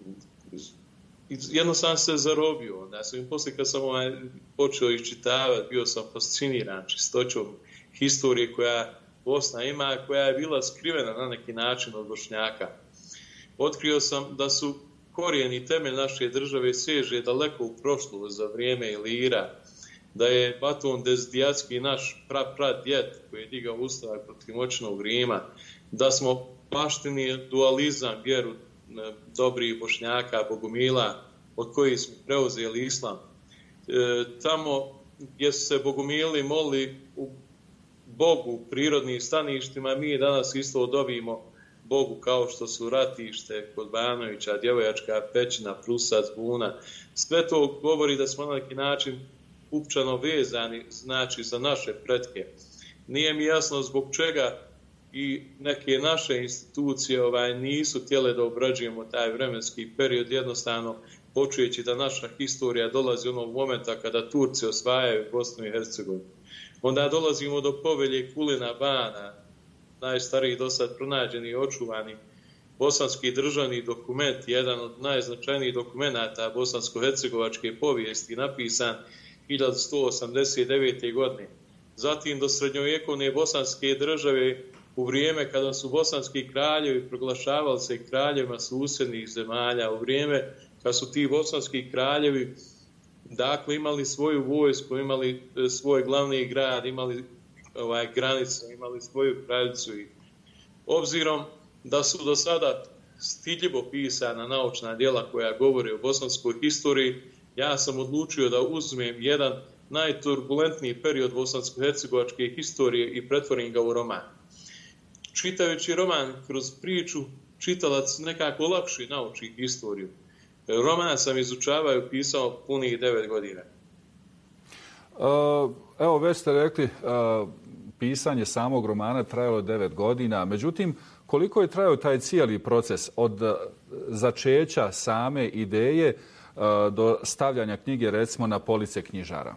Jedno sam se zarobio, onda sam i poslije kad sam ovaj počeo iščitavati, bio sam fasciniran čistoćom historije koja Bosna ima, koja je bila skrivena na neki način od Bošnjaka. Otkrio sam da su korijeni i temelj naše države seže daleko u prošlost za vrijeme Ilira, da je Baton Dezdijatski naš pra, pra djed koji je digao ustav protiv moćnog Rima, da smo baštini dualizam, vjeru dobrih Bošnjaka, Bogumila, od kojih smo preuzeli islam. E, tamo gdje su se Bogumili molili u Bogu u prirodnim staništima, mi danas isto dobijemo Bogu kao što su Ratište kod Banovića, Djevojačka pećina, Prusac, Buna. Sve to govori da smo na neki način upčano vezani, znači za naše pretke. Nije mi jasno zbog čega i neke naše institucije ovaj, nisu htjele da obrađujemo taj vremenski period, jednostavno počujući da naša historija dolazi onog momenta kada Turci osvajaju Bosnu i Hercegovinu. Onda dolazimo do povelje Kulina Bana, najstariji do sad pronađeni i očuvani bosanski državni dokument, jedan od najznačajnijih dokumenata bosansko-hercegovačke povijesti, napisan hiljadu sto osamdeset devete. godine. Zatim do srednjovjekovne bosanske države u vrijeme kada su bosanski kraljevi proglašavali se kraljevima susjednih zemalja, u vrijeme kada su ti bosanski kraljevi dakle imali svoju vojsku, imali svoj glavni grad, imali ovaj, granicu, imali svoju kraljicu. I obzirom da su do sada stidljivo pisana naučna djela koja govore o bosanskoj historiji, ja sam odlučio da uzmem jedan najturbulentniji period bosansko-hercegovačke historije i pretvorim ga u roman. Čitajući roman kroz priču, čitalac nekako lakše nauči historiju. Roman sam izučavao i pisao punih devet godina. Evo, već ste rekli, pisanje samog romana trajalo devet godina. Međutim, koliko je trajao taj cijeli proces od začeća same ideje do stavljanja knjige, recimo, na police knjižara?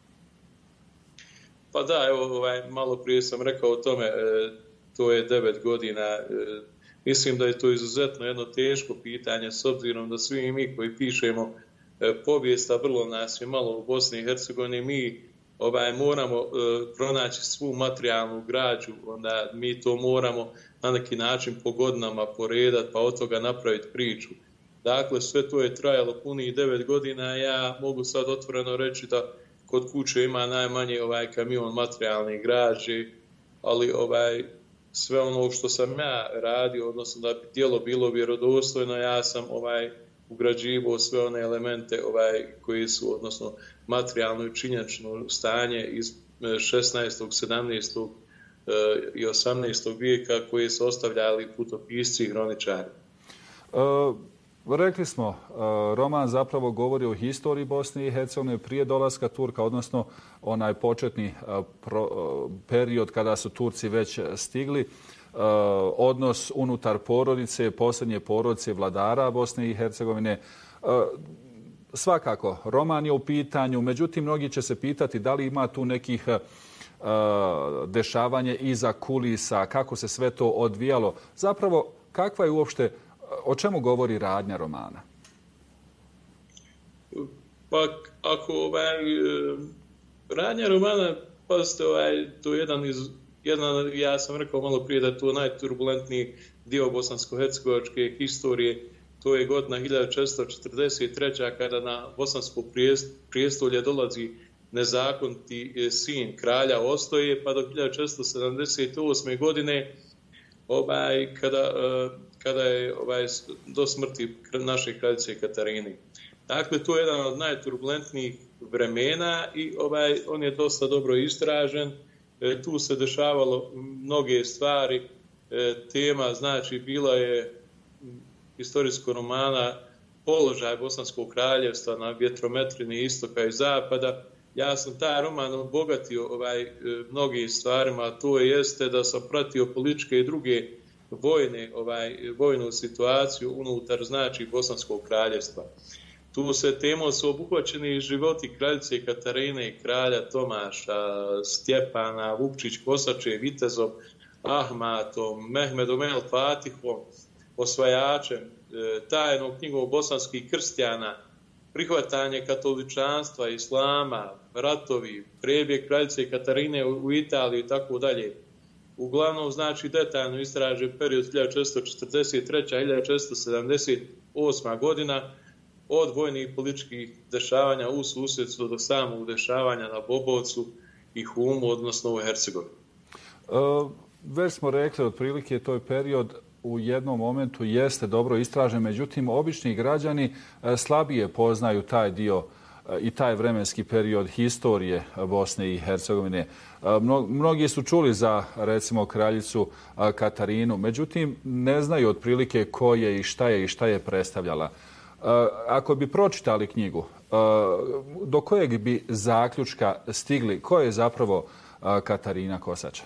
Pa da, evo, ovaj, malo prije sam rekao o tome, e, to je devet godina. E, mislim da je to izuzetno jedno teško pitanje, s obzirom da svi mi koji pišemo e, povijesta, vrlo nas je malo u Bosni i Hercegovini, mi ovaj, moramo e, pronaći svu materijalnu građu, onda mi to moramo na neki način po godinama poredati, pa od toga napraviti priču. Dakle, sve to je trajalo punih devet godina. Ja mogu sad otvoreno reći da kod kuće ima najmanje ovaj kamion materijalnih građe, ali ovaj sve ono što sam ja radio, odnosno da bi djelo bilo vjerodostojno, ja sam ovaj ugrađivao sve one elemente ovaj koji su, odnosno materijalno i činjenično stanje iz šesnaestog, sedamnaestog i osamnaestog vijeka koji su ostavljali putopisci i hroničari. Uh... Rekli smo, roman zapravo govori o historiji Bosne i Hercegovine prije dolaska Turka, odnosno onaj početni period kada su Turci već stigli, odnos unutar porodice, posljednje porodice vladara Bosne i Hercegovine. Svakako, roman je u pitanju, međutim, mnogi će se pitati da li ima tu nekih dešavanja iza kulisa, kako se sve to odvijalo. Zapravo, kakva je uopšte, o čemu govori radnja romana? Pa ako ovaj, radnja romana, pazite, ovaj, to je jedan iz, jedan, ja sam rekao malo prije da je to najturbulentniji dio bosansko-hercegovačke historije. To je godina hiljadu četiristo četrdeset treća. kada na bosansko prijestolje dolazi nezakoniti sin kralja Ostoje, pa do hiljadu četiristo sedamdeset osme. godine ovaj, kada, kada je ovaj, do smrti naše kraljice Katarine. Dakle, to je jedan od najturbulentnijih vremena i ovaj, on je dosta dobro istražen. E, tu se dešavalo mnoge stvari. E, tema, znači, bila je historijskog romana položaj Bosanskog kraljevstva na vjetrometrini istoka i zapada. Ja sam taj roman obogatio ovaj, mnogim stvarima, a to jeste da sam pratio političke i druge vojne, ovaj, vojnu situaciju unutar, znači, Bosanskog kraljevstva. Tu se temom su obuhvaćeni životi kraljice Katarine, kralja Tomaša, Stjepana, Vukčić Kosače, Vitezom, Ahmatom, Mehmedom El Fatihom, osvajačem, tajnom knjigom bosanskih krstjana, prihvatanje katoličanstva, islama, ratovi, prebjeg kraljice Katarine u Italiji i tako dalje. Uglavnom, znači, detaljno istražen period hiljadu četiristo četrdeset treća. do hiljadu četiristo sedamdeset osma. godina, od vojnih i političkih dešavanja u susjedstvu do samog dešavanja na Bobovcu i Humu, odnosno u Hercegovini. E, već smo rekli, otprilike, to je period u jednom momentu jeste dobro istražen, međutim, obični građani slabije poznaju taj dio i taj vremenski period historije Bosne i Hercegovine. Mnogi su čuli za, recimo, kraljicu Katarinu, međutim, ne znaju otprilike ko je i šta je i šta je predstavljala. Ako bi pročitali knjigu, do kojeg bi zaključka stigli? Ko je zapravo Katarina Kosača?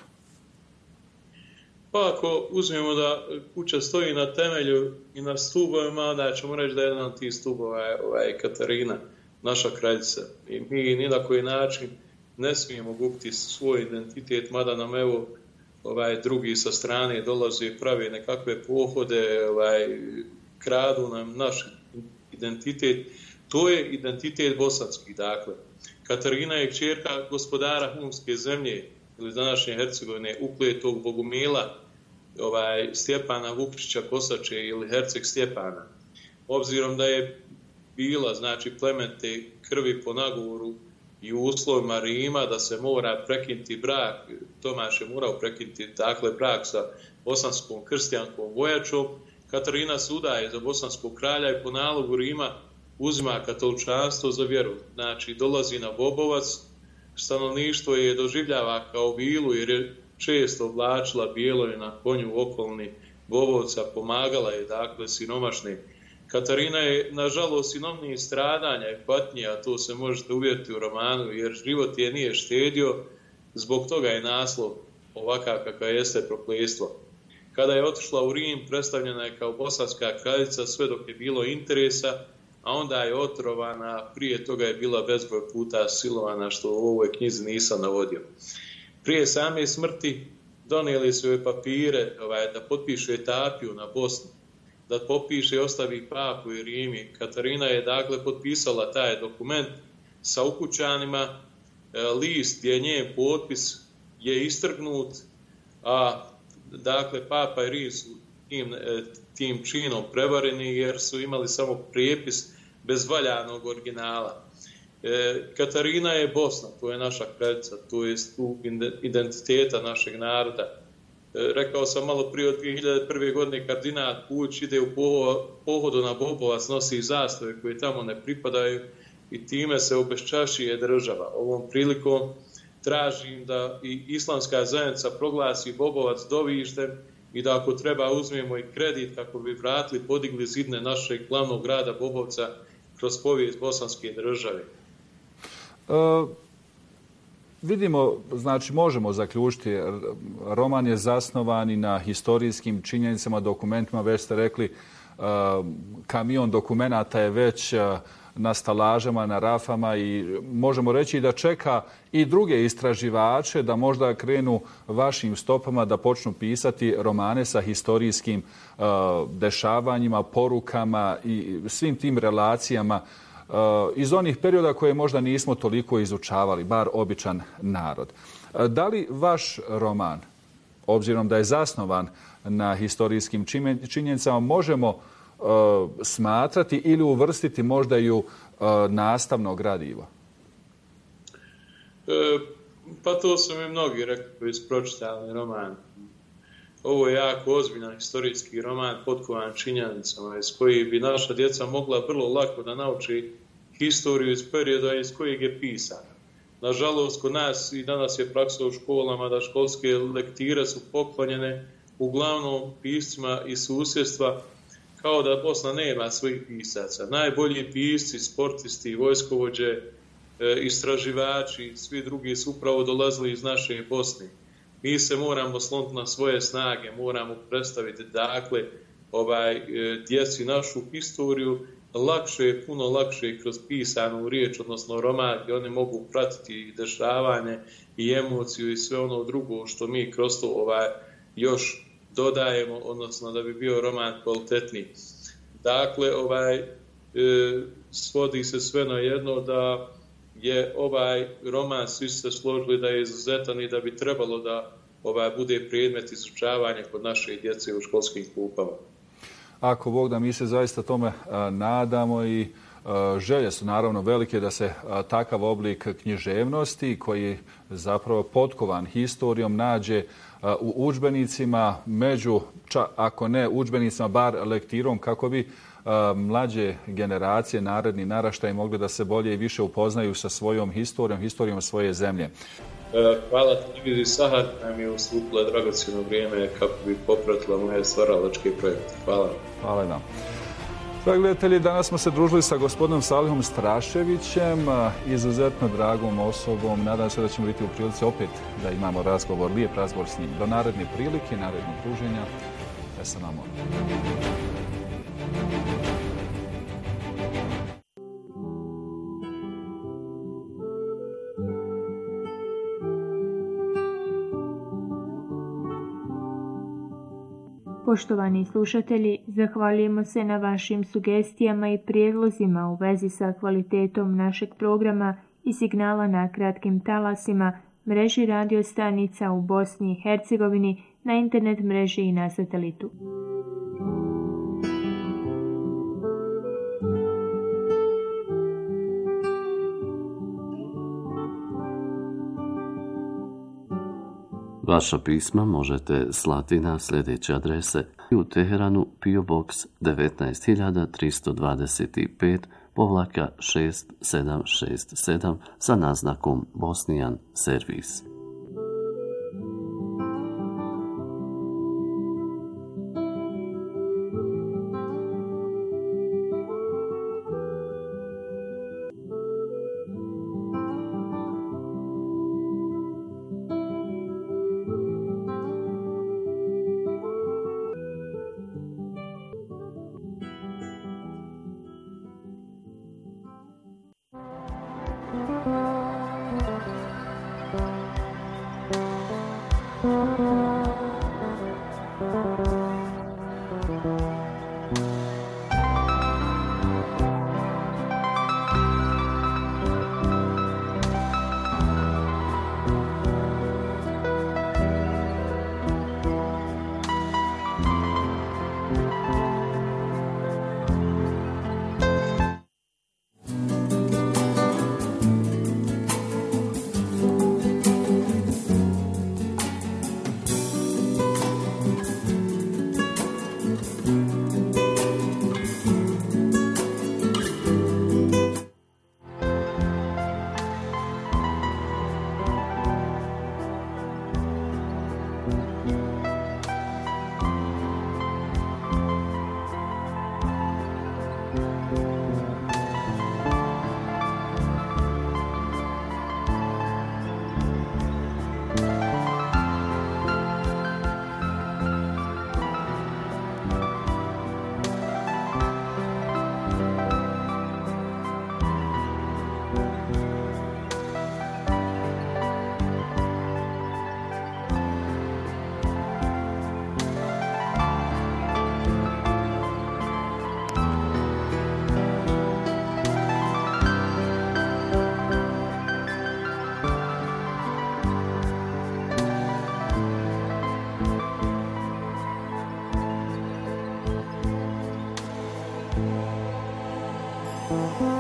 Pa ako uzmemo da kuća stoji na temelju i na stubovima, onda ćemo reći da je jedan od tih stubova je ovaj, Katarina, naša kraljica. I mi ni na koji način ne smijemo gubiti svoj identitet, mada nam evo ovaj, drugi sa strane dolaze i prave nekakve pohode, ovaj, kradu nam naš identitet. To je identitet bosanski, dakle. Katarina je kćerka gospodara Humske zemlje ili današnje Hercegovine, ukletog bogumila ovaj, Stjepana Vukčića Kosače ili Herceg Stjepana. Obzirom da je bila, znači, plemente krvi po nagovoru i u uslovima Rima da se mora prekinuti brak, Tomaš je morao prekinuti, dakle, brak sa bosanskom krstijankom Vojačom, Katarina se udaje za bosanskog kralja i po nalogu Rima uzima katoličanstvo za vjeru. Znači, dolazi na Bobovac, stanovništvo je doživljava kao vilu jer je često oblačila bijelo je na konju okolni Bobovca, pomagala je, dakle, siromašni. Katarina je, nažalost, sinomnijih stradanja i patnje, a to se možete uvjeriti u romanu, jer život je nije štedio, zbog toga je naslov ovakav kakav jeste Prokletstvo. Kada je otišla u Rim, predstavljena je kao bosanska kraljica sve dok je bilo interesa, a onda je otrovana, prije toga je bila bezbroj puta silovana, što u ovoj knjizi nisam navodio. Prije same smrti donijeli su joj papire ovaj, da potpiše etapiju na Bosnu, da popiše i ostavi papu i Rimi. Katarina je, dakle, potpisala taj dokument sa ukućanima, list gdje je njen potpis je istrgnut, a dakle papa i Rim su tim, tim činom prevareni jer su imali samo prijepis bez valjanog originala. E, Katarina je Bosna, to je naša kraljica, to je stup identiteta našeg naroda. E, rekao sam malo prije, od dvije hiljade prve. godine kardinal Puć ide u pohodu na Bobovac, nosi zastave koje tamo ne pripadaju i time se obeščašuje država. Ovom prilikom tražim da i islamska zajednica proglasi Bobovac dovištem i da ako treba uzmemo i kredit kako bi vratili, podigli zidne našeg glavnog grada Bobovca kroz povijest bosanske države. E, vidimo, znači možemo zaključiti, roman je zasnovan i na historijskim činjenicama, dokumentima, već ste rekli, e, kamion dokumenata je već na stalažama, na rafama i možemo reći da čeka i druge istraživače da možda krenu vašim stopama da počnu pisati romane sa historijskim uh, dešavanjima, porukama i svim tim relacijama uh, iz onih perioda koje možda nismo toliko izučavali, bar običan narod. Uh, da li vaš roman, obzirom da je zasnovan na historijskim činjenicama, možemo smatrati ili uvrstiti možda i u nastavno gradivo? E, pa to su mi mnogi rekli koji su pročitali roman. Ovo je jako ozbiljan historijski roman, potkovan činjenicama, iz koji bi naša djeca mogla vrlo lako da nauči historiju iz perioda iz kojeg je pisana. Nažalost, kod nas i danas je praksa u školama da školske lektire su poklonjene uglavnom piscima iz susjedstva, kao da Bosna nema svojih pisaca. Najbolji pisci, sportisti, vojskovođe, istraživači, svi drugi su upravo dolazili iz naše Bosne. Mi se moramo sloniti na svoje snage, moramo predstaviti, dakle, ovaj, djeci našu historiju, lakše je, puno lakše kroz pisanu riječ, odnosno roman, gdje oni mogu pratiti i dešavanje i emociju i sve ono drugo što mi kroz to ovaj, još dodajemo, odnosno da bi bio roman kvalitetniji. Dakle, ovaj, e, svodi se sve na jedno da je ovaj roman, svi se složili da je izuzetan i da bi trebalo da ovaj, bude predmet izučavanja kod naše djece u školskim klupama. Ako Bog da, mi se zaista tome a, nadamo i a, želje su naravno velike da se a, takav oblik književnosti koji zapravo potkovan historijom nađe u udžbenicima, među, ča, ako ne udžbenicima, bar lektirom, kako bi a, mlađe generacije, naredni naraštaji mogli da se bolje i više upoznaju sa svojom historijom, historijom svoje zemlje. Hvala televiziji Sahar, nam je ustupila dragocjeno vrijeme kako bi popratila moje stvaralačke projekte. Hvala. Hvala vam. Dragi gledatelji, danas smo se družili sa gospodinom Salihom Straševićem, izuzetno dragom osobom. Nadam se da ćemo biti u prilici opet da imamo razgovor, lijep razgovor s njim. Do naredne prilike, narednog druženja. Ja sam vam Poštovani slušatelji, zahvaljujemo se na vašim sugestijama i prijedlozima u vezi sa kvalitetom našeg programa i signala na kratkim talasima, mreži radio stanica u Bosni i Hercegovini, na internet mreži i na satelitu. Vaša pisma možete slati na sljedeće adrese: u Teheranu P O Box devetnaest hiljada tristo dvadeset pet povlaka šest sedam šest sedam sa naznakom Bosnijan servis. Thank you.